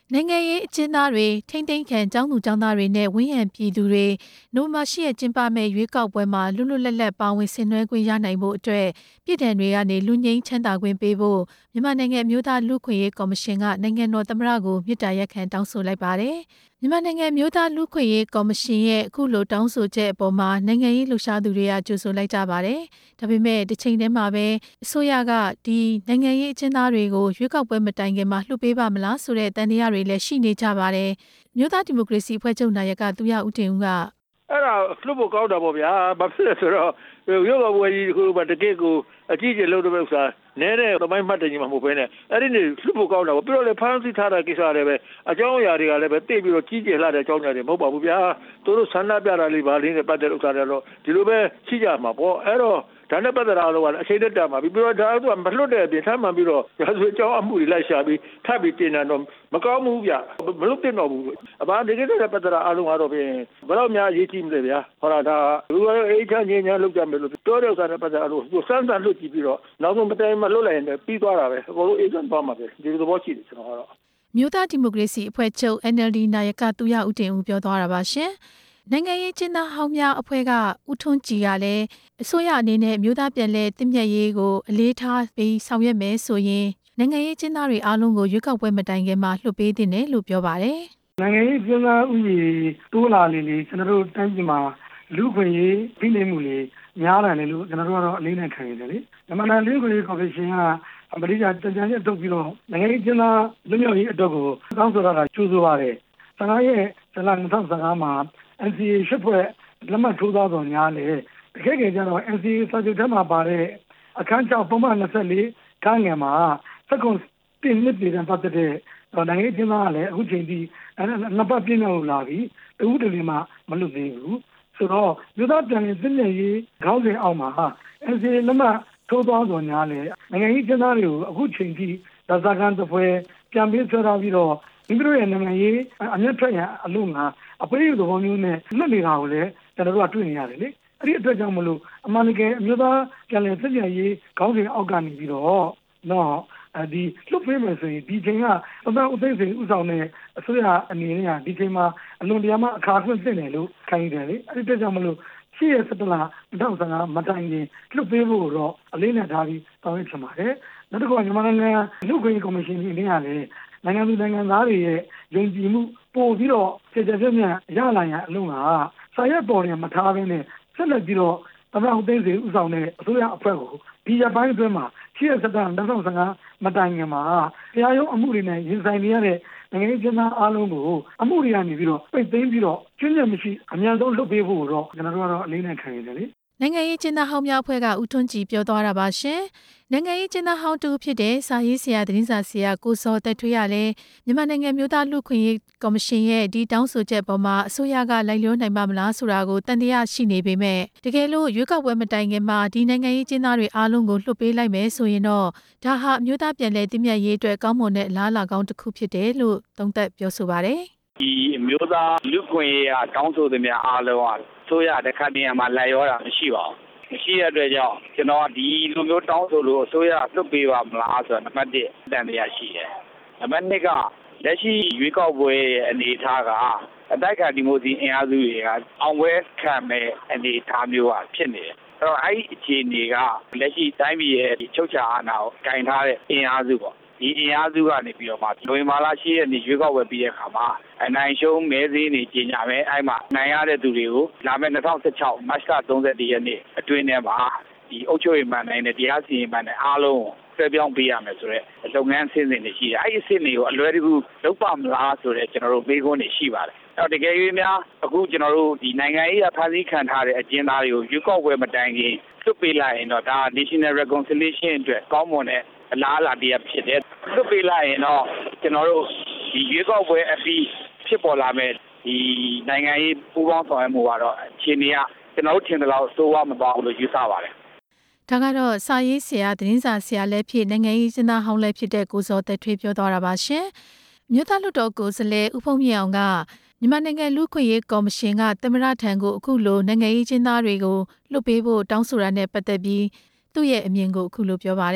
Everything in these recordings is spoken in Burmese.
နိုင်ငံရေးအကျဉ်းသားတွေထိမ့်သိမ်းခံကျောင်းသူကျောင်းသားတွေနဲ့ဝန်းရံပြည်သူတွေနိုဝင်ဘာ10ရက်ကျင်းပမယ့်ရွေးကောက်ပွဲမှာလွတ်လွတ်လပ်လပ်ပါဝင်ဆင်နွှဲခွင့်ရနိုင်ဖို့အတွက်ပြည်ထံတွေကနေလူငင်းချမ်းသာခွင့်ပေးဖို့မြန်မာနိုင်ငံမျိုးသားလူ့ခွင့်ရေးကော်မရှင်ကနိုင်ငံတော်သမ္မတကိုမြစ်တာရက်ခံတောင်းဆိုလိုက်ပါတယ်။မြန်မာနိုင်ငံမျိုးသားလူ့ခွင့်ရေးကော်မရှင်ရဲ့အခုလိုတောင်းဆိုချက်အပေါ်မှာနိုင်ငံရေးလှုပ်ရှားသူတွေကကြိုဆိုလိုက်ကြပါတယ်။ဒါပေမဲ့တစ်ချိန်တည်းမှာပဲအစိုးရကဒီနိုင်ငံရေးအကျဉ်းသားတွေကိုရွေးကောက်ပွဲမတိုင်ခင်မှာလွှတ်ပေးပါမလားဆိုတဲ့တန်တရားတွေလည်းရှိနေကြပါတယ်။မြို့သားဒီမိုကရေစီအဖွဲ့ချုပ်နာယကသူရဦးတင်ဦးကအဲ့ဒါလှုပ်ဖို့ကောင်းတာပေါ့ဗျာဘာဖြစ်လဲဆိုတော့ရုပ်တော်ပွဲကြီးကိုတကယ့်ကိုအကြည့်ကျလုပ်တဲ့ဥစ္စာနဲတဲ့သမိုင်းမှတ်တယ်ကြီးမှမဟုတ်ဘဲနဲ့အဲ့ဒီနေလှုပ်ဖို့ကောင်းတာပေါ့ပြီးတော့လေဖမ်းဆီးထားတဲ့ကိစ္စတွေပဲအကြောင်းအရာတွေကလည်းပဲတိတ်ပြီးတော့ကြီးကျယ်လာတဲ့အကြောင်းအရာတွေမဟုတ်ပါဘူးဗျာသူတို့ဆန္ဒပြတာလေးပါလေးနဲ့ပတ်သက်ဥစ္စာတွေတော့ဒီလိုပဲရှိကြမှာပေါ့အဲ့တော့ဒါနဲ့ပတ်သက်တာတော့အချိန်တက်တာမှာပြီးတော့ဒါကမလွတ်တဲ့အပြင်ထပ်မှန်ပြီးတော့ရာဇဝတ်ကြောင်းအမှုတွေလိုက်ရှာပြီးထပ်ပြီးတင်တာတော့မကောင်းဘူးဗျမလွတ်တင်တော့ဘူးအဘာဒီကိစ္စနဲ့ပတ်သက်တာအားလုံးကတော့ဖြင့်ဘယ်တော့မှအရေးကြီးမလဲဗျာဟောတာဒါလူတွေအေးချမ်းငြိမ်းချမ်းလုပ်ကြမယ်လို့ပြောတဲ့ဥစ္စာနဲ့ပတ်သက်အားလုံးစမ်းစမ်းလွတ်ကြည့်ပြီးတော့နောက်ဆုံးမတိုင်မလွတ်လိုက်ရင်ပြီးသွားတာပဲအကုန်လုံးအေးချမ်းသွားမှာပဲဒီလိုသဘောရှိတယ်ကျွန်တော်ကတော့မြို့သားဒီမိုကရေစီအဖွဲ့ချုပ် NLD နာယကသူရဦးတင်ဦးပြောသွားတာပါရှင်နိုင်ငံရေးကျင်းသားဟောင်းများအဖွဲ့ကဦးထွန်းကြည်ကလည်းအစိုးရအနေနဲ့မြို့သားပြည်လဲတည်မြဲရေးကိုအလေးထားပြီးဆောင်ရွက်မယ်ဆိုရင်နိုင်ငံရေးကျင်းသားတွေအားလုံးကိုရွေးကောက်ပွဲမတိုင်ခင်မှာလွှတ်ပေးသင့်တယ်လို့ပြောပါတယ်။နိုင်ငံရေးကျင်းသားဥပဒေတိုးလာလေကျွန်တော်တို့တိုင်းပြည်မှာလူ့ခွင့်ရေးပြည်နေမှုတွေများလာတယ်လို့ကျွန်တော်တို့ကတော့အလေးနဲ့ခံရတယ်လေ။မြန်မာနိုင်ငံလူ့ခွင့်ရေးကော်မရှင်ကအမေရိကန်တကြံချက်ထုတ်ပြီးတော့နိုင်ငံရေးကျင်းသားလူမျိုးရေးအတွက်ကိုတောင်းဆိုတာကြိုးဆိုပါတယ်။15ရက်ဇလ2015မှာNCA ရှစ်ဖွဲ့လက်မှတ်ထိုးသားတော်များလေတကယ်ကြတော့ NCA စာချုပ်ထဲမှာပါတဲ့အခန်း6ပုံမှန်24ခန်းငယ်မှာစက္ကွန်တင်နှစ်ပြည်တန်ပတ်တဲ့နိုင်ငံရေးကျင်းသားကလည်းအခုချိန်ထိနှစ်ပတ်ပြည့်မြောက်လာပြီတဦးတလီမှမလွတ်သေးဘူးဆိုတော့မြို့သားပြည်နယ်စစ်နယ်ရေးခေါင်းစဉ်အောက်မှာ NCA လက်မှတ်ထိုးသားတော်များလေနိုင်ငံရေးကျင်းသားတွေကိုအခုချိန်ထိဒါဇာကန်တစ်ပွဲပြန်ပြီးဆွဲထားပြီးတော့မိမိတို့ရဲ့နိုင်ငံရေးအမျက်ထွက်ရအလို့ငါအပိဓိသဘောမျိုးနဲ့လွတ်နေတာကိုလည်းကျွန်တော်တို့ကတွေ့နေရတယ်လေအဲ့ဒီအတွက်ကြောင့်မလို့အမှန်တကယ်အမျိုးသားပြည်နယ်စစ်နယ်ရေးခေါင်းစဉ်အောက်ကနေပြီးတော့နော်ဒီလွတ်ပေးမယ်ဆိုရင်ဒီချိန်ကသမ္မတဦးသိန်းစိန်ဦးဆောင်တဲ့အစိုးရအနေနဲ့ဒီချိန်မှာအလွန်တရာမှအခါခွင့်သိတယ်လို့ခံယူတယ်လေအဲ့ဒီအတွက်ကြောင့်မလို့ရှေ့ရ17လ2015မတိုင်ခင်လွတ်ပေးဖို့တော့အလေးနဲ့ထားပြီးတောင်းရချင်ပါတယ်နောက်တစ်ခုကမြန်မာနိုင်ငံလူ့ခွင့်ရေးကော်မရှင်ကြီးအနေနဲ့လည်းနိုင်ငံသူနိုင်ငံသားတွေရဲ့ယုံကြည်မှုပို့ပြီးတော့ကျေကျေပြည့်ပြည့်ရလာရန်အလုံးကစာရွက်ပေါ်ရင်မထားဘဲနဲ့ဆက်လက်ပြီးတော့သမ္မတဦးသိန်းစိန်ဦးဆောင်တဲ့အစိုးရအဖွဲ့ကိုဒီရပိုင်းအတွင်းမှာရှေ့ရ17လ2015မတိုင်ခင်မှာတရားရုံးအမှုတွေနဲ့ရင်ဆိုင်နေရတဲ့နိုင်ငံရေးကျင်းသားအားလုံးကိုအမှုတွေကနေပြီးတော့ပိတ်သိမ်းပြီးတော့ကျွမ်းကျင်မရှိအများဆုံးလုပ်ပေးဖို့တော့ကျွန်တော်တို့ကတော့အလေးနဲ့ခံရတယ်လေနိုင်ငံရေးကျင်းသားဟောင်းများအဖွဲ့ကဦးထွန်းကြည်ပြောသွားတာပါရှင်နိုင်ငံရေးကျင်းသားဟောင်းတူဖြစ်တဲ့စာရေးဆရာသတင်းစာဆရာကိုစောတက်ထွေးရလည်းမြန်မာနိုင်ငံမျိုးသားလူ့ခွင့်ရေးကော်မရှင်ရဲ့ဒီတောင်းဆိုချက်ပေါ်မှာအစိုးရကလိုက်လျောနိုင်ပါမလားဆိုတာကိုတန်တရားရှိနေပေမဲ့တကယ်လို့ရွေးကောက်ပွဲမတိုင်ခင်မှာဒီနိုင်ငံရေးကျင်းသားတွေအားလုံးကိုလွှတ်ပေးလိုက်မယ်ဆိုရင်တော့ဒါဟာအမျိုးသားပြည်လဲတည်မြဲရေးအတွက်ကောင်းမွန်တဲ့အလားအလာကောင်းတစ်ခုဖြစ်တယ်လို့သုံးသပ်ပြောဆိုပါတယ်ဒီအမျိုးသားလူ့ခွင့်ရေးတောင်းဆိုသူများအားလုံးဟာဆိုရတဲ့ခတ်တင်မှာလိုက်ရောတာမရှိပါဘူးမရှိတဲ့အတွက်ကြောင့်ကျွန်တော်ဒီလိုမျိုးတောင်းဆိုလို့အစိုးရလွတ်ပေးပါမလားဆိုတော့နံပါတ်1တန်တရားရှိတယ်နံပါတ်2ကလက်ရှိရွေးကောက်ပွဲအနေအထားကအတိုက်ခံဒီမိုစီအင်အားစုတွေကအောင်ပွဲခံမဲ့အနေအထားမျိုးဖြစ်နေတယ်အဲ့တော့အဲ့ဒီအခြေအနေကလက်ရှိတိုင်းပြည်ရဲ့ချုပ်ချာအာဏာကိုကင်ထားတဲ့အင်အားစုပေါ့ဒီအင်အားစုကနေပြီးတော့မှနိုဝင်ဘာလ10ရက်နေ့ရွေးကောက်ပွဲပြီးတဲ့အခါမှာအနိုင်ရှုံးမဲစည်းနေကြညာမယ်အဲ့မှာနိုင်ရတဲ့သူတွေကိုလာမယ့်2016မတ်လ31ရက်နေ့အတွင်းထဲမှာဒီအုပ်ချုပ်ရေးမှန်နိုင်တဲ့တရားစီရင်မှန်တဲ့အားလုံးဆွဲပြောင်းပေးရမယ်ဆိုတော့လုပ်ငန်းအဆင့်တွေရှိတယ်အဲ့ဒီအဆင့်တွေကိုအလွယ်တကူလုပ်ပါမလားဆိုတော့ကျွန်တော်တို့မေးခွန်းတွေရှိပါတယ်အဲ့တကယ်၍များအခုကျွန်တော်တို့ဒီနိုင်ငံရေးဖန်ဆီးခံထားတဲ့အကျဉ်းသားတွေကိုရွေးကောက်ပွဲမတိုင်ခင်လွတ်ပေးလိုက်ရင်တော့ဒါ National Reconciliation အတွက်ကောင်းမွန်တဲ့အလားအလာတရားဖြစ်တယ်လွတ်ပေးလိုက်ရင်တော့ကျွန်တော်တို့ဒီရွေးကောက်ပွဲအပြီးဖြစ်ပေါ်လာမဲ့ဒီနိုင်ငံရေးပူးပေါင်းဆောင်ရွက်မှုကတော့အခြေအနေကကျွန်တော်တို့ထင်တယ်လို့စိုးဝါမသွားဘူးလို့ယူဆပါတယ်ဒါကတော့စာရေးဆရာသတင်းစာဆရာလည်းဖြစ်နိုင်ငံရေးကျင်းသားဟောင်းလည်းဖြစ်တဲ့ကိုစောတက်ထွေးပြောသွားတာပါရှင်မြို့သားလွှတ်တော်ကိုယ်စားလှယ်ဦးဖုံးမြင့်အောင်ကမြန်မာနိုင်ငံလူ့ခွင့်ရေးကော်မရှင်ကသမ္မတထံကိုအခုလိုနိုင်ငံရေးကျင်းသားတွေကိုလွှတ်ပေးဖို့တောင်းဆိုတာနဲ့ပတ်သက်ပြီးသူ့ရဲ့အမြင်ကိုအခုလိုပြောပါတယ်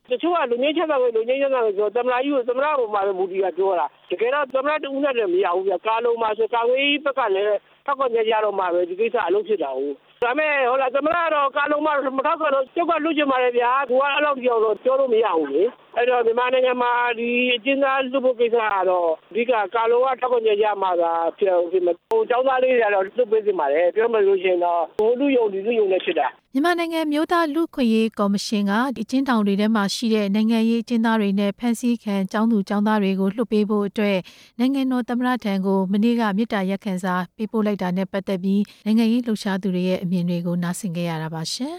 တချို့ကလူငင်းချက်တာပဲလူငင်းချက်တာပဲဆိုသမလာကြီးကိုသမလာပေါ်မှာပဲမူတီကပြောတာတကယ်တော့သမလာတူနဲ့လည်းမရဘူးဗျကာလုံးမှာဆိုကာဝေးဘက်ကလည်းထောက်ကနေကြတော့မှာပဲဒီကိစ္စအလုပ်ဖြစ်တာဟုတ်ဒါမဲ့ဟုတ်လားသမလာတော့ကာလုံးမှာမထောက်ကတော့ကျုပ်ကလူချင်ပါတယ်ဗျာသူကအဲ့လောက်ပြောတော့ပြောလို့မရဘူးလေအဲ့တော့မြန်မာနိုင်ငံမှာဒီအကျဉ်းသားလူဖို့ကိစ္စကတော့ဒီကကာလုံးကထောက်ကနေကြမှာသာဖြစ်မှာဟိုចောင်းသားလေးတွေကတော့လွတ်ပေးစီပါတယ်ပြောမှလို့ရှိရင်တော့ဟိုလူယုံဒီလူယုံနဲ့ဖြစ်တာမြန်မာနိုင်ငံမျိုးသားလူခွင့်ရေးကော်မရှင်ကဒီကျင်းတောင်တွေထဲမှာရှိတဲ့နိုင်ငံရေးကျင်းသားတွေနဲ့ဖမ်းဆီးခံចောင်းသူចောင်းသားတွေကိုလွှတ်ပေးဖို့အတွက်နိုင်ငံတော်သမ္မတထံကိုမနေ့ကမေတ္တာရပ်ခံစာပေးပို့လိုက်တာနဲ့ပတ်သက်ပြီးနိုင်ငံရေးလှုပ်ရှားသူတွေရဲ့အမြင်တွေကိုနားဆင်ခဲ့ရတာပါရှင်